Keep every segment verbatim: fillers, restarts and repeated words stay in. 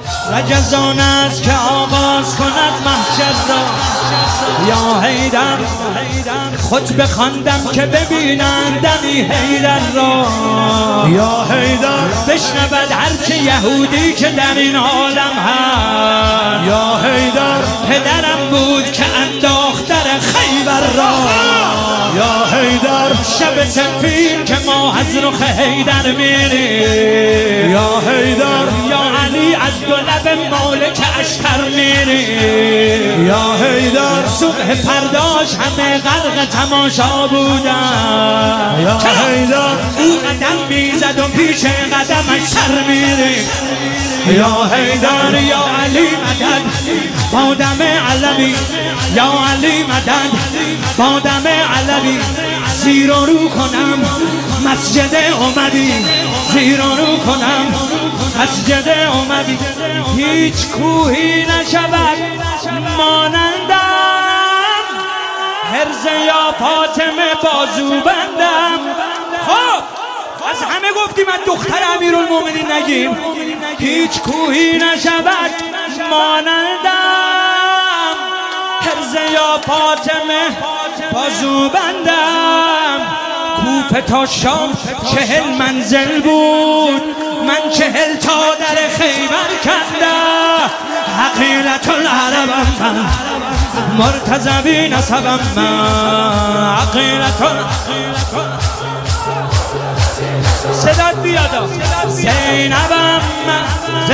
رجزان است که آغاز کند محشر را. یا حیدر خود بخواندم که ببینندمی حیدر را. یا حیدر بشنود هرچه یهودی که در این عالم هست. یا حیدر پدرم بود که انداخت در خیبر را. یا حیدر شب سفیر که ما از رخ حیدر میریم. یا حیدر یا علی از دو لب مالک اشتر میریم. یا حیدر صبح پرداش همه غرق تماشا بودن. یا حیدر او قدم میزد و پیش قدمش سر میریم. یا حیدر یا علی مدد با دم علوی. یا علی مدد با دم علوی. زیر و رو کنم مسجد اموی. زیر و رو کنم مسجد اموی. هیچ کوهی نشود مانندم. حرز یا فاطمه بازو بندم. خب از همه گفتیم از دختر امیرالمومنین نگیم. هیچ کوهی نشود مانندم. حرز یا فاطمه بازو بندم. کوفه تا شام چهل منزل بود. من چهل تا در خیبر کندم. حقیلت العربم من مرتضوی نسبم من. حقیلت صدات بیادا. زینبم من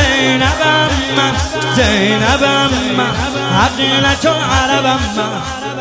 زینبم من زینبم من. حقیلت العربم من.